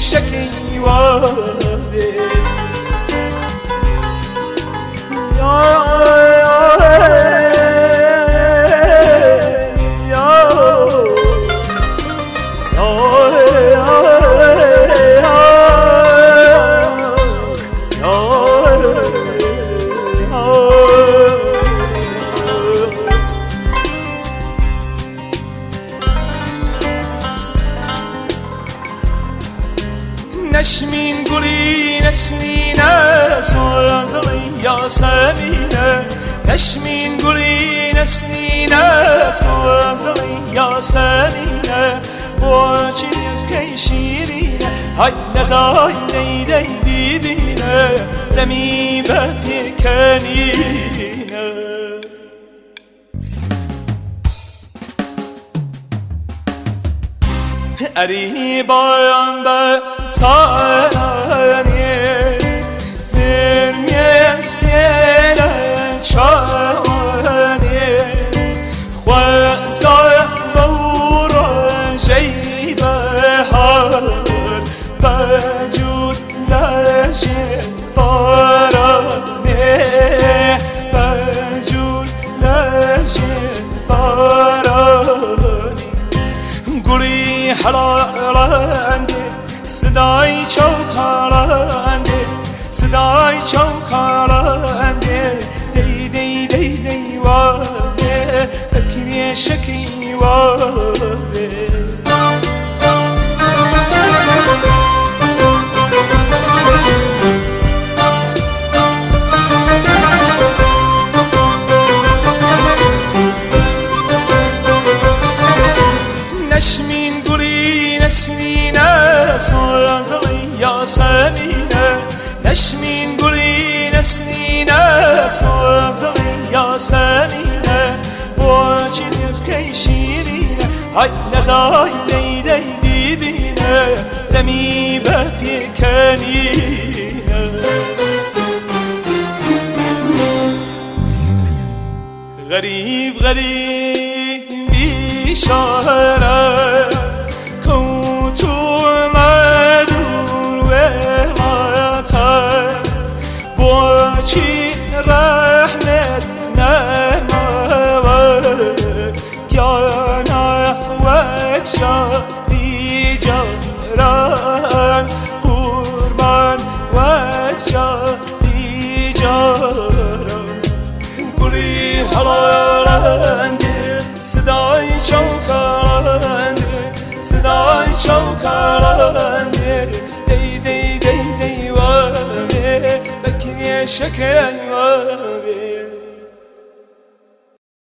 شکی وابه نشمین گلی نسنینه سازلی یاسمینه نشمین گلی نسنینه سازلی یاسمینه بوچی کی شیرینه های ندای نیدی بیبینه دمی به کنینه اری بایم به تانی فرمیستیل چانی خوزگاه بورا جیبه ها بجود لجه بارانه بجود لجه بارانی گلی حلالنده صدای چوکالنده صدای چوکالنده دی دی دی دی وابه اکنی شکی وابه نشمین گلی نسنینه سازلی یاسمینه نشمین گلی نسنینه سازلی یاسمینه بوچی کی شیرینه های ندای نیدی بیبینه دمی به کنینه غریب غریب بیشاره بوچی رحمت نما گیانا و شادی جاران قربان و شادی جاران گلی حلالنده صدای چوکالنده صدای چوکالنده دی دی دی دی شکی وابه